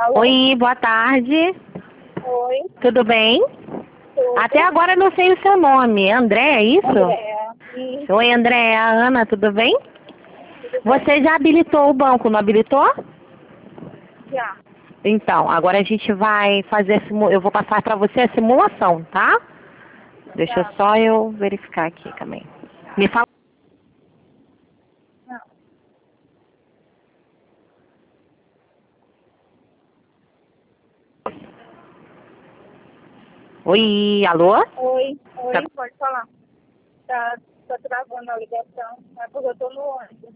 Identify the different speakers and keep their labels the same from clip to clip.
Speaker 1: Alô?
Speaker 2: Oi, boa tarde.
Speaker 1: Oi.
Speaker 2: Tudo bem?
Speaker 1: Tudo.
Speaker 2: Até agora eu não sei o seu nome. André, é isso?
Speaker 1: Andréa. Isso.
Speaker 2: Oi, André. Ana, tudo bem?
Speaker 1: Tudo bem.
Speaker 2: Você já habilitou o banco, não habilitou?
Speaker 1: Já.
Speaker 2: Então, agora a gente vai fazer eu vou passar para você a simulação, tá? Deixa
Speaker 1: Tá.
Speaker 2: só eu verificar aqui também. Me fala.
Speaker 1: Não.
Speaker 2: Oi, alô?
Speaker 1: Oi.
Speaker 2: Tá-
Speaker 1: Oi, pode falar. Tá travando a ligação. É porque eu tô no ônibus.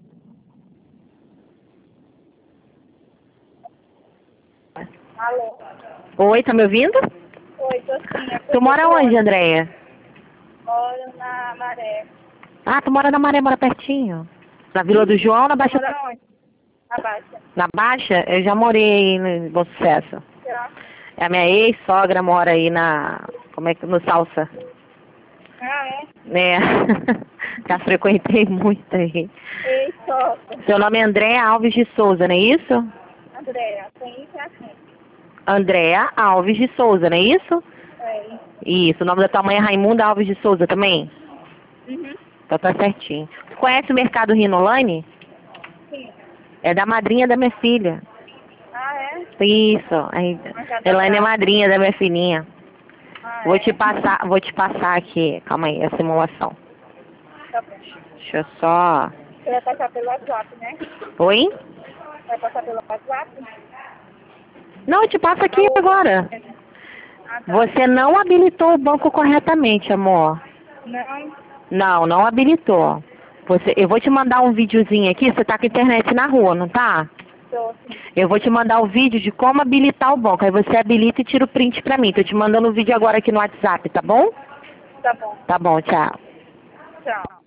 Speaker 1: Alô?
Speaker 2: Oi, tá me ouvindo?
Speaker 1: Oi, tô sim. É porque
Speaker 2: Tu
Speaker 1: eu tô
Speaker 2: mora
Speaker 1: no
Speaker 2: onde,
Speaker 1: ônibus.
Speaker 2: Andréia?
Speaker 1: Moro na Maré.
Speaker 2: Ah, tu mora na Maré, mora pertinho. Na Vila do João, na
Speaker 1: Você
Speaker 2: Baixa.
Speaker 1: mora onde? Na Baixa.
Speaker 2: Na Baixa, eu já morei no Bom Sucesso.
Speaker 1: Já.
Speaker 2: A minha ex-sogra mora aí como é que, no Salsa,
Speaker 1: Ah, é?
Speaker 2: né? Já frequentei muito aí.
Speaker 1: Ei, Soca.
Speaker 2: Seu nome é Andréa Alves de Souza, não é isso?
Speaker 1: Andréa, tem isso assim.
Speaker 2: Andréa Alves de Souza, não é isso?
Speaker 1: É.
Speaker 2: Isso, o nome da tua mãe é Raimunda Alves de Souza também?
Speaker 1: Uhum.
Speaker 2: Então tá certinho. Tu conhece o Mercado Rinolane?
Speaker 1: Sim.
Speaker 2: É da madrinha da minha filha.
Speaker 1: Ah, é?
Speaker 2: Isso, aí,
Speaker 1: Mas já dá
Speaker 2: Elaine é
Speaker 1: pra...
Speaker 2: madrinha da minha filhinha.
Speaker 1: Ah,
Speaker 2: Vou
Speaker 1: é?
Speaker 2: te passar aqui, calma aí, a simulação.
Speaker 1: Tá bom.
Speaker 2: Deixa eu só...
Speaker 1: Você vai passar pelo WhatsApp, né?
Speaker 2: Oi?
Speaker 1: Vai passar pelo WhatsApp?
Speaker 2: Não, eu te passo aqui
Speaker 1: Alô?
Speaker 2: agora.
Speaker 1: Ah, tá.
Speaker 2: Você não habilitou o banco corretamente, amor.
Speaker 1: Não,
Speaker 2: Não, não habilitou. Eu vou te mandar um videozinho aqui, você tá com a internet na rua, não tá?
Speaker 1: tô sim.
Speaker 2: Eu vou te mandar o vídeo de como habilitar o banco. Aí você habilita e tira o print pra mim. Tô te mandando o vídeo agora aqui no WhatsApp, tá bom?
Speaker 1: Tá bom.
Speaker 2: Tá bom, tchau.
Speaker 1: Tchau.